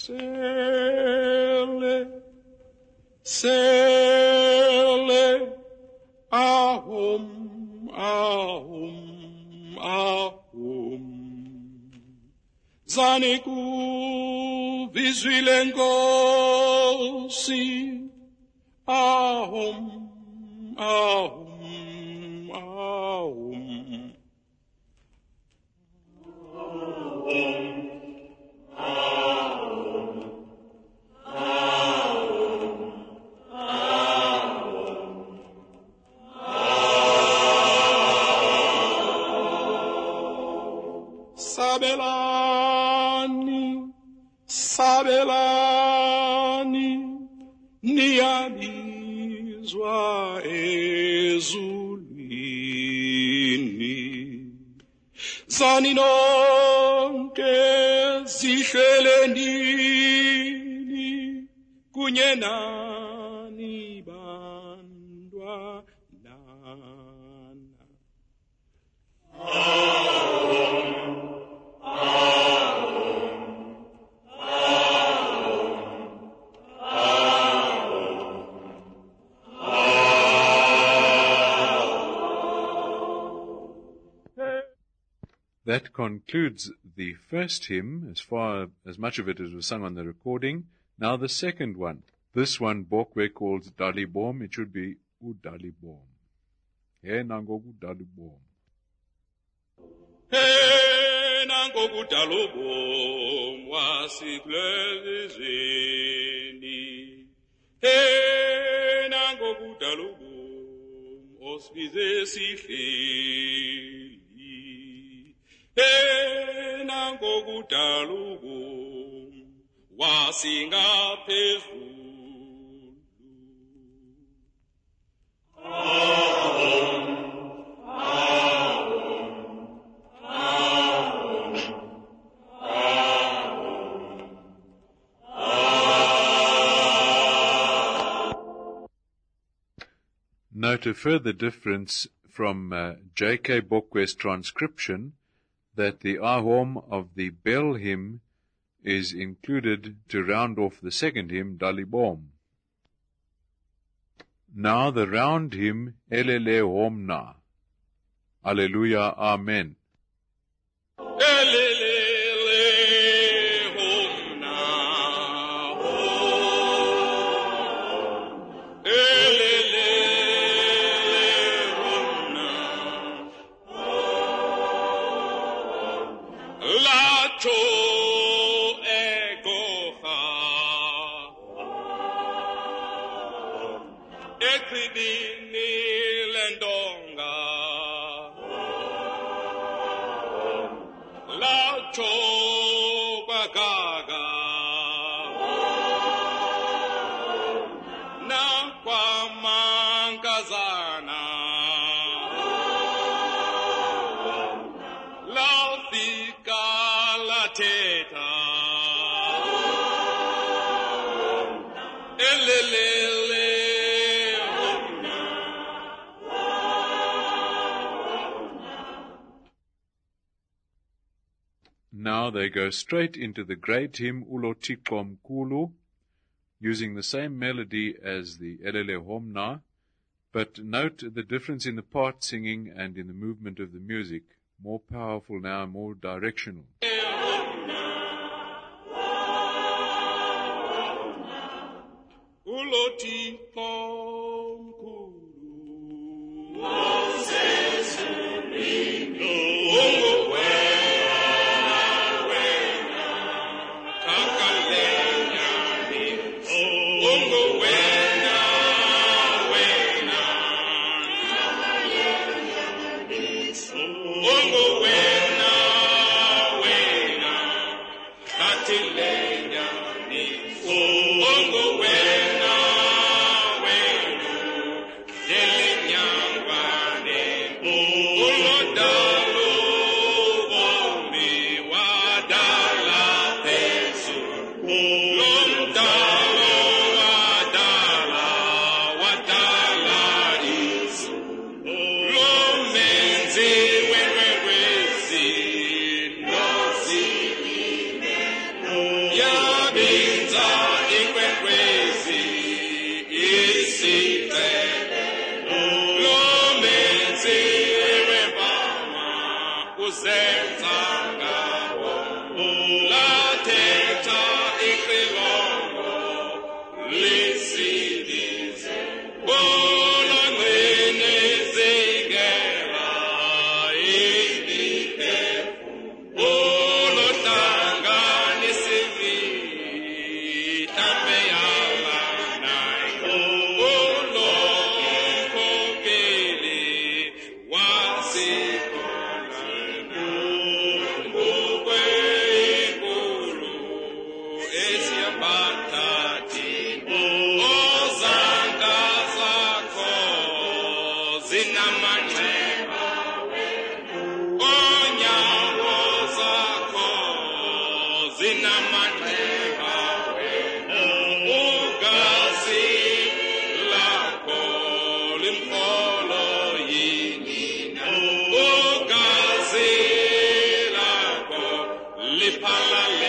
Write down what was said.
Sele, ahum, ahum, ahum. Zaniku vizwile Nkosi, ahum, ahum, ahum. Sabelani, sabelani, niyabizwa ezulwini. Zani nonke zihlelenini, kunye nani bantwanana. That concludes the first hymn, as much of it as was sung on the recording. Now the second one. This one, Bokwe calls Dalibom. It should be Udalibom. He nangoku Dalibom. He nangoku Dalibom wasiklezini. He nangoku Dalibom osbize sihleli. Ena ngokudalubu wasinga phezulu. Ahum, ahum, ahum, ahum. Note a further difference from J.K. Bokwe's transcription, that the ahom of the bell hymn is included to round off the second hymn, Dalibom. Now the round hymn, Elele Homna. Alleluia, Amen. Elele Now they go straight into the great hymn Ulothixo Mkhulu, using the same melody as the Elele Homna, but note the difference in the part singing and in the movement of the music. More powerful now, more directional. Yabe iphalale